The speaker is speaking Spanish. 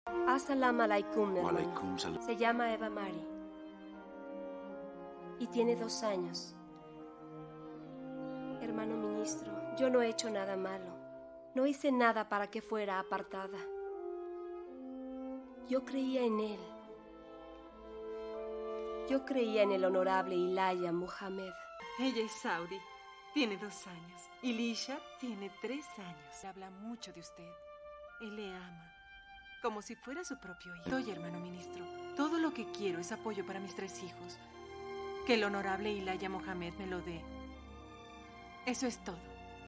As-salamu alaikum, hermano. Walaikum salam. Se llama Eva Mari. Y tiene 2 años. Hermano ministro, yo no he hecho nada malo. No hice nada para que fuera apartada. Yo creía en él. Yo creía en el honorable Ilaya Muhammad. Ella es Saudi. Tiene 2 años. Y Lisha tiene 3 años. Habla mucho de usted. Él le ama. Como si fuera su propio hijo. Oye, hermano ministro, todo lo que quiero es apoyo para mis 3 hijos. Que el honorable Ilaya Mohamed me lo dé. Eso es todo.